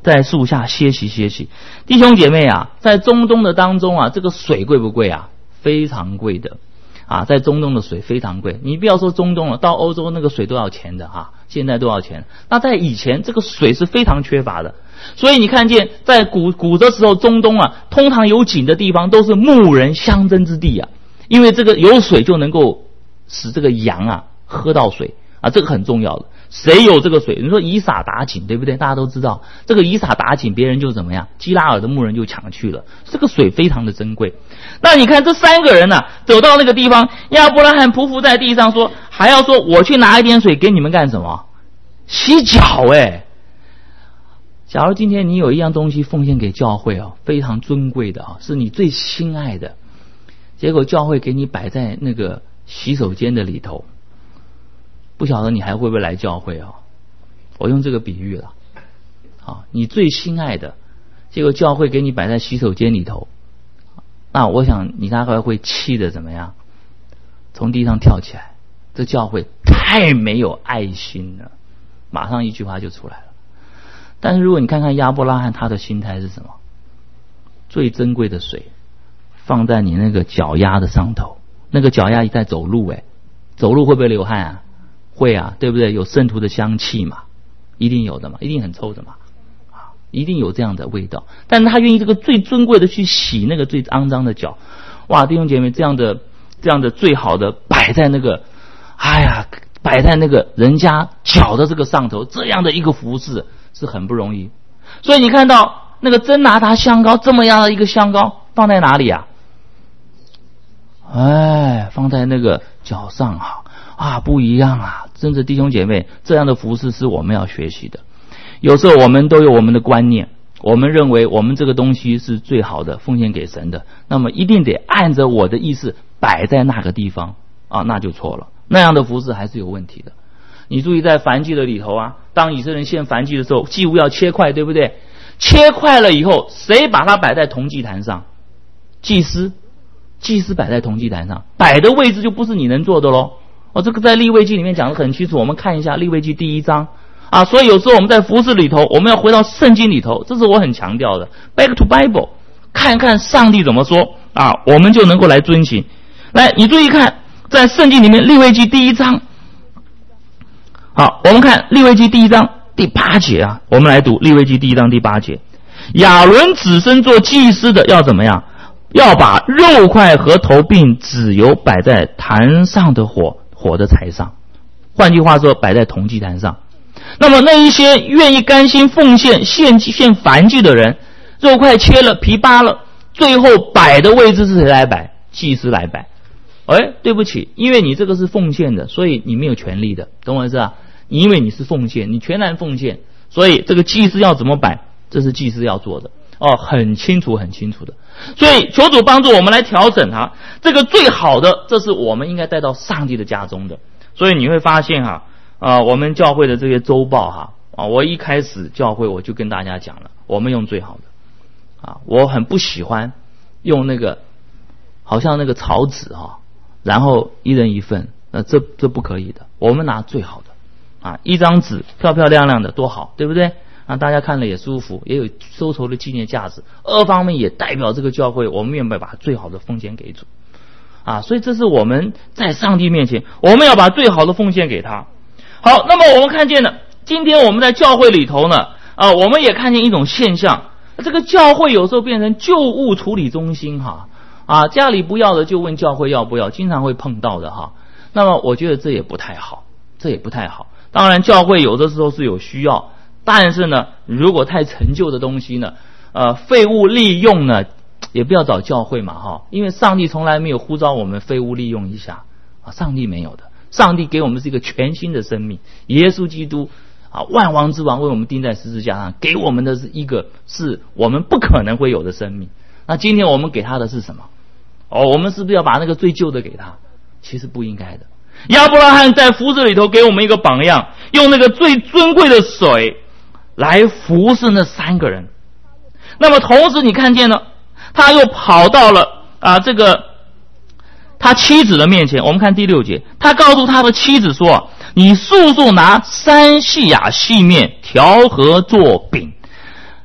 在树下歇息歇息。弟兄姐妹啊，在中东的当中啊，这个水贵不贵啊？非常贵的啊，在中东的水非常贵。你不要说中东了，到欧洲那个水都要钱的啊，现在都要钱。那在以前这个水是非常缺乏的，所以你看见在古古的时候，中东啊，通常有井的地方都是牧人相争之地啊，因为这个有水就能够使这个羊啊喝到水啊，这个很重要的。谁有这个水？你说以撒打井，对不对？大家都知道，这个以撒打井，别人就怎么样？基拉尔的牧人就抢去了。这个水非常的珍贵。那你看这三个人呢、啊，走到那个地方，亚伯拉罕匍匐在地上说，还要说我去拿一点水给你们干什么？洗脚哎！假如今天你有一样东西奉献给教会哦，非常尊贵的啊，是你最心爱的，结果教会给你摆在那个洗手间的里头。不晓得你还会不会来教会哦？我用这个比喻了，好，你最心爱的，结果教会给你摆在洗手间里头，那我想你大概会气得怎么样？从地上跳起来，这教会太没有爱心了，马上一句话就出来了。但是如果你看看亚伯拉罕他的心态是什么？最珍贵的水放在你那个脚丫的上头，那个脚丫一在走路，诶，走路会不会流汗啊？会啊，对不对？有圣徒的香气嘛，一定有的嘛，一定很臭的嘛，啊，一定有这样的味道。但是他愿意这个最尊贵的去洗那个最肮脏的脚，哇，弟兄姐妹，这样的这样的最好的摆在那个，哎呀，摆在那个人家脚的这个上头，这样的一个服饰是很不容易。所以你看到那个真拿达香膏这么样的一个香膏放在哪里啊？哎，放在那个脚上哈。啊，不一样啊！真的弟兄姐妹，这样的服事是我们要学习的。有时候我们都有我们的观念，我们认为我们这个东西是最好的，奉献给神的，那么一定得按着我的意思摆在那个地方啊，那就错了。那样的服事还是有问题的。你注意在燔祭的里头啊，当以色列人献燔祭的时候，祭物要切块，对不对？切块了以后，谁把它摆在铜祭坛上？祭司，祭司摆在铜祭坛上，摆的位置就不是你能做的咯。哦，这个在利未记里面讲得很清楚，我们看一下利未记第一章啊。所以有时候我们在服事里头，我们要回到圣经里头，这是我很强调的 ，Back to Bible， 看看上帝怎么说啊，我们就能够来遵行。来，你注意看，在圣经里面利未记第一章，好，我们看利未记第一章第八节啊，我们来读利未记第一章第八节，亚伦子孙做祭司的要怎么样？要把肉块和头并脂油摆在坛上的火。火的柴上，换句话说，摆在铜祭坛上。那么那一些愿意甘心奉献献献燔祭的人，肉块切了，皮扒了，最后摆的位置是谁来摆？祭司来摆。哎，对不起，因为你这个是奉献的，所以你没有权利的，懂我意思啊？因为你是奉献，你全然奉献，所以这个祭司要怎么摆，这是祭司要做的。哦，很清楚很清楚的。所以求主帮助我们来调整它，这个最好的，这是我们应该带到上帝的家中的。所以你会发现哈，啊、呃，我们教会的这些周报哈，啊，我一开始教会我就跟大家讲了，我们用最好的，啊，我很不喜欢用那个好像那个草纸哈，然后一人一份，那这这不可以的，我们拿最好的，啊，一张纸漂漂亮亮的多好，对不对？让大家看了也舒服，也有收藏的纪念价值。二方面也代表这个教会，我们愿意把最好的奉献给主啊，所以这是我们在上帝面前，我们要把最好的奉献给他。好，那么我们看见了，今天我们在教会里头呢，啊，我们也看见一种现象，这个教会有时候变成旧物处理中心哈，啊，家里不要的就问教会要不要，经常会碰到的哈。那么我觉得这也不太好，这也不太好。当然，教会有的时候是有需要。但是呢，如果太陈旧的东西呢，呃，废物利用呢，也不要找教会嘛，哈，因为上帝从来没有呼召我们废物利用一下啊，上帝没有的，上帝给我们是一个全新的生命，耶稣基督啊，万王之王为我们钉在十字架上，给我们的是一个是我们不可能会有的生命。那今天我们给他的是什么？哦，我们是不是要把那个最旧的给他？其实不应该的。亚伯拉罕在服事里头给我们一个榜样，用那个最尊贵的水来服侍那三个人。那么同时你看见了，他又跑到了啊这个他妻子的面前。我们看第六节，他告诉他的妻子说，你速速拿三细亚细面调和做饼。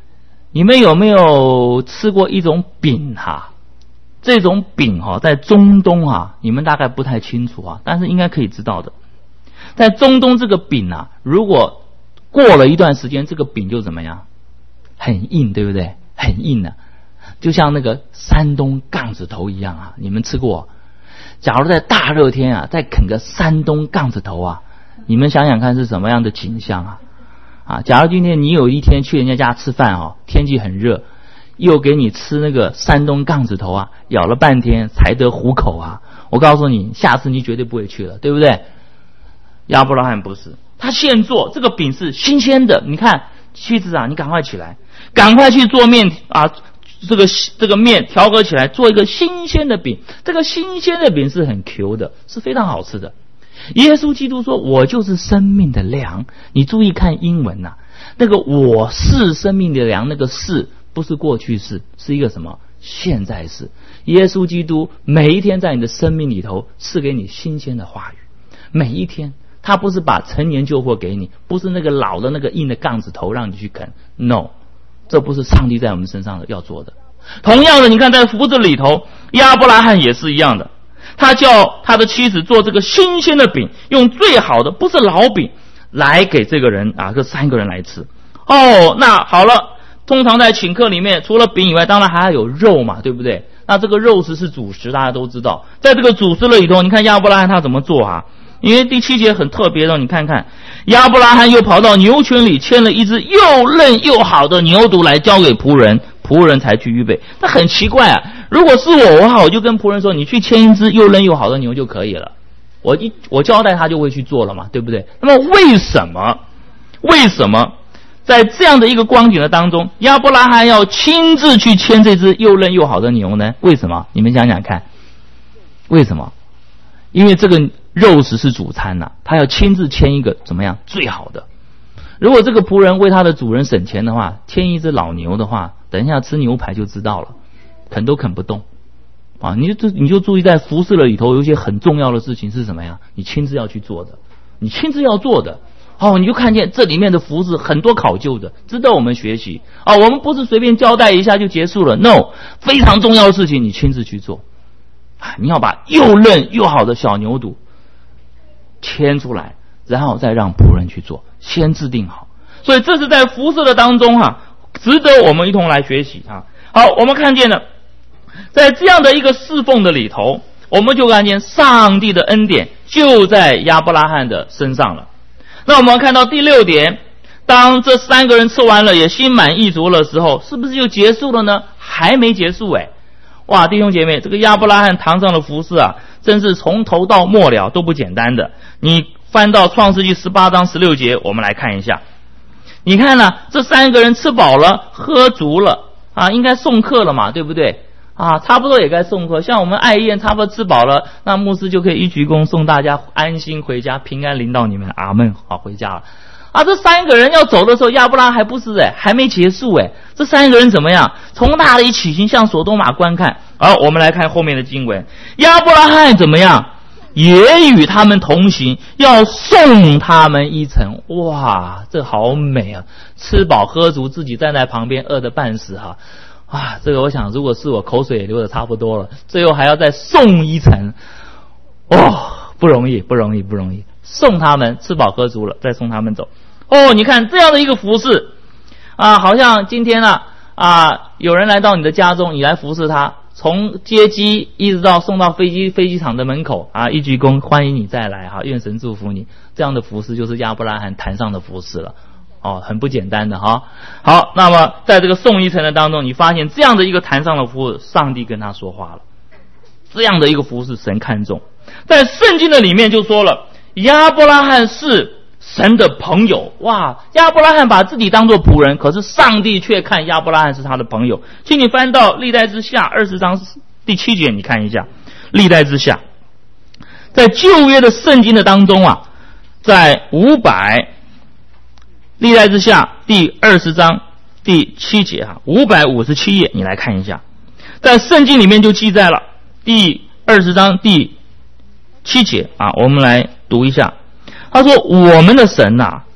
你们有没有吃过一种饼哈？这种饼哈，在中东啊，你们大概不太清楚啊，但是应该可以知道的。在中东这个饼啊，如果过了一段时间，这个饼就怎么样？很硬，对不对？很硬的、啊，就像那个山东杠子头一样啊。你们吃过？假如在大热天啊，再啃个山东杠子头啊，你们想想看是什么样的景象啊？啊，假如今天你有一天去人家家吃饭哦，天气很热，又给你吃那个山东杠子头啊，咬了半天才得糊口啊！我告诉你，下次你绝对不会去了，对不对？亚伯拉罕不是，他现做这个饼是新鲜的。你看，妻子啊，你赶快起来，赶快去做面啊！这个这个面调和起来，做一个新鲜的饼。这个新鲜的饼是很 Q 的，是非常好吃的。耶稣基督说：“我就是生命的粮。”你注意看英文呐、啊，那个“我是生命的粮”，那个“是”不是过去式，是一个什么？现在式。耶稣基督每一天在你的生命里头赐给你新鲜的话语，每一天。他不是把陈年旧货给你，不是那个老的那个硬的杠子头让你去啃 ，no， 这不是上帝在我们身上要做的。同样的，你看在福字里头，亚伯拉罕也是一样的，他叫他的妻子做这个新鲜的饼，用最好的，不是老饼，来给这个人啊，这三个人来吃。哦，那好了，通常在请客里面，除了饼以外，当然还要有肉嘛，对不对？那这个肉食是主食，大家都知道。在这个主食里头，你看亚伯拉罕他怎么做啊？因为第七节很特别的，你看看，亚伯拉罕又跑到牛圈里牵了一只又嫩又好的牛犊来交给仆人，仆人才去预备。那很奇怪啊，如果是我的话，我就跟仆人说，你去牵一只又嫩又好的牛就可以了，我一我交代他就会去做了嘛，对不对？那么为什么为什么在这样的一个光景的当中，亚伯拉罕要亲自去牵这只又嫩又好的牛呢？为什么？你们想想看，为什么？因为这个肉食是主餐呐、啊，他要亲自牵一个怎么样最好的。如果这个仆人为他的主人省钱的话，牵一只老牛的话，等一下吃牛排就知道了，啃都啃不动啊！你就你就注意在服侍了里头有一些很重要的事情是什么呀？你亲自要去做的，你亲自要做的哦，你就看见这里面的服侍很多考究的，值得我们学习啊！我们不是随便交代一下就结束了 ，no， 非常重要的事情你亲自去做。你要把又嫩又好的小牛犊牵出来，然后再让仆人去做，先制定好。所以这是在服侍的当中哈、啊，值得我们一同来学习啊。好，我们看见了，在这样的一个侍奉的里头，我们就看见上帝的恩典就在亚伯拉罕的身上了。那我们看到第六点，当这三个人吃完了也心满意足的时候，是不是就结束了呢？还没结束诶。哇，弟兄姐妹，这个亚伯拉罕堂上的服事啊，真是从头到末了都不简单的。你翻到创世纪十八章十六节，我们来看一下。你看呢、啊，这三个人吃饱了喝足了啊，应该送客了嘛，对不对啊？差不多也该送客，像我们爱宴差不多吃饱了，那牧师就可以一鞠躬送大家安心回家，平安临到你们，阿们，好回家了。啊，这三个人要走的时候，亚伯拉罕还不是哎，还没结束哎。这三个人怎么样？从那里起行，向索多玛观看。好，我们来看后面的经文。亚伯拉罕怎么样？也与他们同行，要送他们一程。哇，这好美啊！吃饱喝足，自己站在旁边饿得半死哈。啊，这个我想，如果是我，口水也流得差不多了。最后还要再送一程，哦，不容易，不容易，不容易。送他们吃饱喝足了，再送他们走。哦，你看这样的一个服侍啊，好像今天啊啊，有人来到你的家中，你来服侍他，从接机一直到送到飞机飞机场的门口啊，一鞠躬欢迎你再来哈，愿神祝福你。这样的服侍就是亚伯拉罕坛上的服侍了，哦，很不简单的哈。好，那么在这个送一程的当中，你发现这样的一个坛上的服侍，上帝跟他说话了，这样的一个服侍神看重。在圣经的里面就说了，亚伯拉罕是神的朋友。哇，亚伯拉罕把自己当作仆人，可是上帝却看亚伯拉罕是他的朋友。请你翻到历代之下二十章第七节，你看一下历代之下，在旧约的圣经的当中啊，在五百历代之下第二十章第七节哈，五百五十七页，你来看一下，在圣经里面就记载了第二十章第七节啊，我们来读一下。他说：“我们的神呐、啊，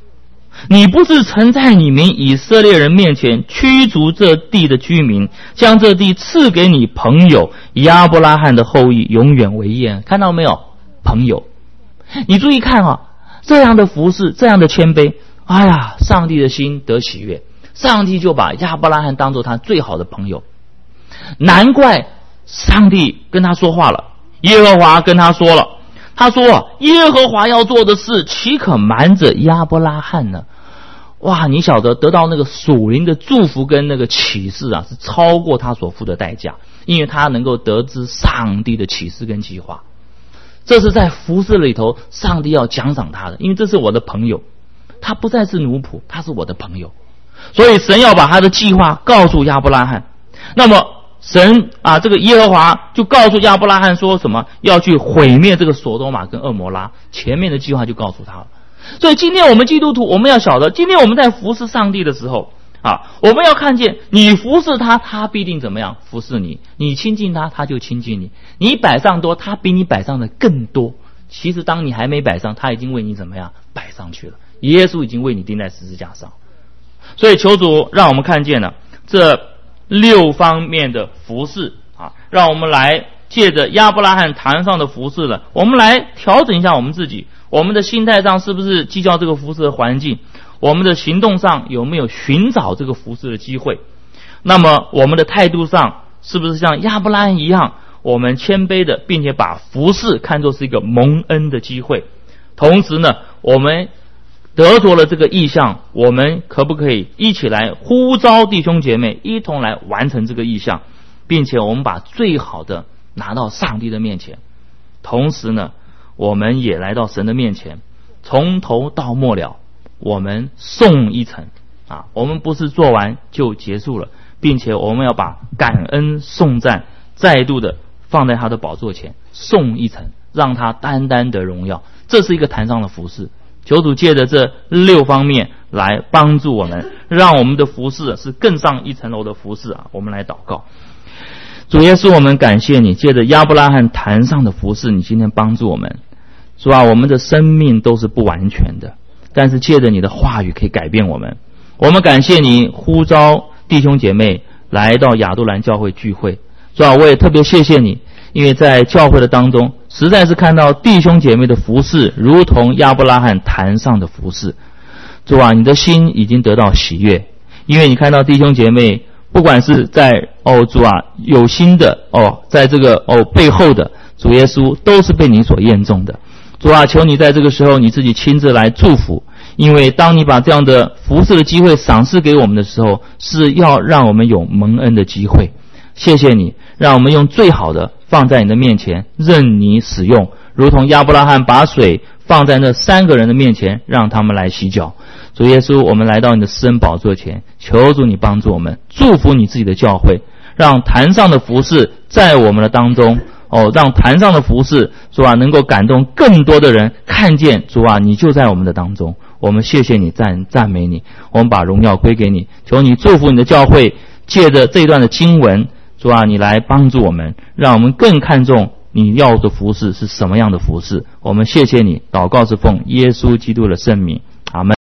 你不是曾在你们以色列人面前驱逐这地的居民，将这地赐给你朋友亚伯拉罕的后裔，永远为业。看到没有？朋友，你注意看啊，这样的服侍，这样的谦卑，哎呀，上帝的心得喜悦，上帝就把亚伯拉罕当作他最好的朋友。难怪上帝跟他说话了，耶和华跟他说了，他说耶和华要做的事，岂可瞒着亚伯拉罕呢？哇，你晓得得到那个属灵的祝福跟那个启示啊，是超过他所付的代价，因为他能够得知上帝的启示跟计划。这是在服事里头上帝要奖赏他的，因为这是我的朋友，他不再是奴仆，他是我的朋友。所以神要把他的计划告诉亚伯拉罕。那么神啊，这个耶和华就告诉亚伯拉罕说什么？要去毁灭这个所多玛跟蛾摩拉，前面的计划就告诉他了。所以今天我们基督徒，我们要晓得，今天我们在服侍上帝的时候啊，我们要看见你服侍他，他必定怎么样服侍你；你亲近他，他就亲近你；你摆上多，他比你摆上的更多。其实当你还没摆上，他已经为你怎么样摆上去了。耶稣已经为你钉在十字架上。所以求主让我们看见了这六方面的服侍啊，让我们来借着亚伯拉罕坛上的服侍了，我们来调整一下我们自己，我们的心态上是不是计较这个服侍的环境，我们的行动上有没有寻找这个服侍的机会，那么我们的态度上是不是像亚伯拉罕一样，我们谦卑的并且把服侍看作是一个蒙恩的机会。同时呢，我们得着了这个意向，我们可不可以一起来呼召弟兄姐妹一同来完成这个意向，并且我们把最好的拿到上帝的面前。同时呢，我们也来到神的面前，从头到末了我们送一程啊，我们不是做完就结束了，并且我们要把感恩颂赞再度的放在他的宝座前，送一程，让他单单的荣耀。这是一个坛上的服事。求主借着这六方面来帮助我们，让我们的服事是更上一层楼的服事啊！我们来祷告。主耶稣，我们感谢你，借着亚伯拉罕坛上的服事，你今天帮助我们。主啊，我们的生命都是不完全的，但是借着你的话语可以改变我们。我们感谢你呼召弟兄姐妹来到亚都兰教会聚会。主啊，我也特别谢谢你，因为在教会的当中实在是看到弟兄姐妹的服事如同亚伯拉罕坛上的服事。主啊，你的心已经得到喜悦，因为你看到弟兄姐妹不管是在哦主啊有心的哦，在这个哦背后的主耶稣都是被你所验中的。主啊，求你在这个时候你自己亲自来祝福，因为当你把这样的服事的机会赏赐给我们的时候，是要让我们有蒙恩的机会。谢谢你，让我们用最好的放在你的面前，任你使用，如同亚伯拉罕把水放在那三个人的面前，让他们来洗脚。主耶稣，我们来到你的施恩宝座前，求主你帮助我们，祝福你自己的教会，让坛上的服事在我们的当中哦，让坛上的服事主啊能够感动更多的人，看见主啊你就在我们的当中。我们谢谢你，赞赞美你，我们把荣耀归给你，求你祝福你的教会，借着这一段的经文，主啊你来帮助我们，让我们更看重你要的服事是什么样的服事。我们谢谢你，祷告是奉耶稣基督的圣名，阿们。